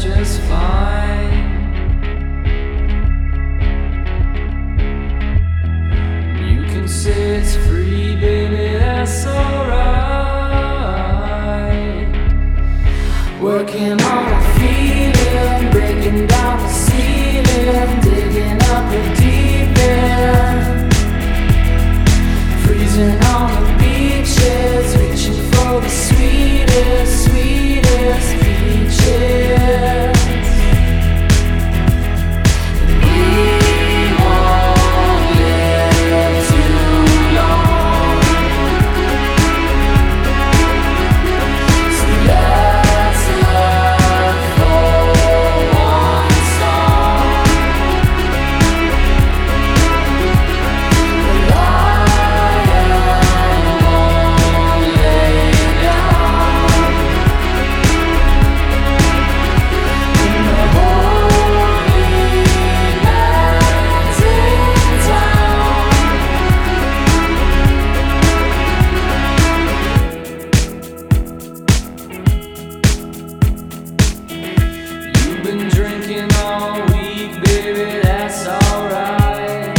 just fine. You can say it's free, baby, that's alright. Working on a feeling, breaking down the ceiling, digging up the deep end, freezing on the beaches, reaching for the sweetest, sweetest peaches. We won't live too long, so let's look for one song. The lion won't lay down in the holy lands in town. You've been drinking all week, baby, that's alright.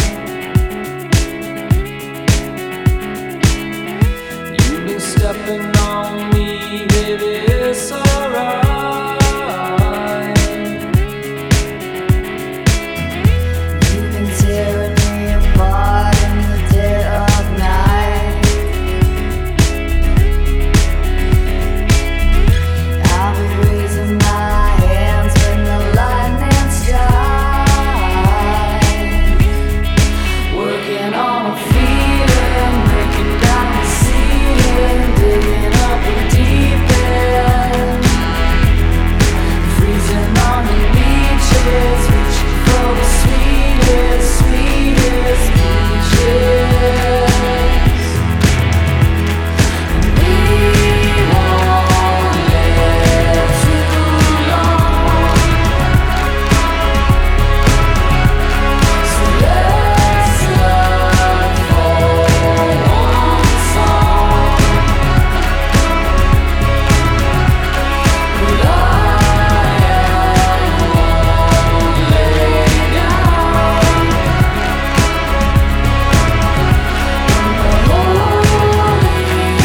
You've been stepping on me, baby, it's alright. You've been tearing me apart in the dead of night. I'll be raising my hands when the lightning strikes. Working on a feeling, breaking down the ceiling, digging up the deep end, freezing on the beaches, reaching for the sweetest, sweetest peaches. We won't live too long, so let's look for one song. The lion won't lay down in the holy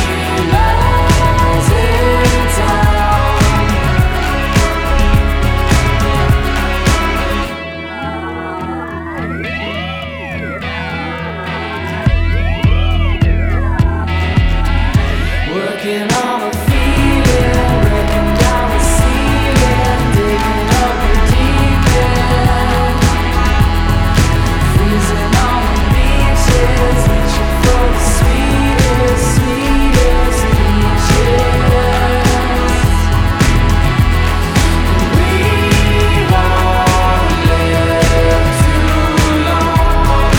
lands in town. Working on a feeling, breaking down the ceiling, digging up the deep end, freezing on the beaches, reaching for the sweetest, sweetest peaches. We won't live too long,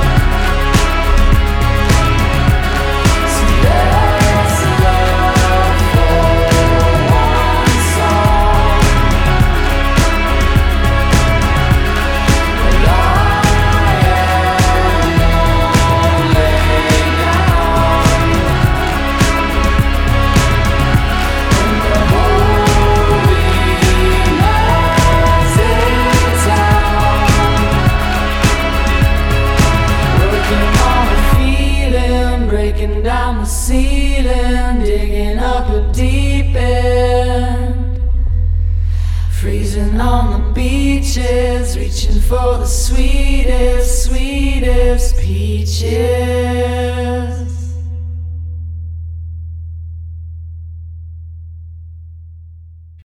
so let's look for one song. The lion won't lay down in the holy lands in town. Working on a feeling, breaking down the ceiling, digging up a deep end, freezing on the beaches, reaching for the sweetest, sweetest peaches.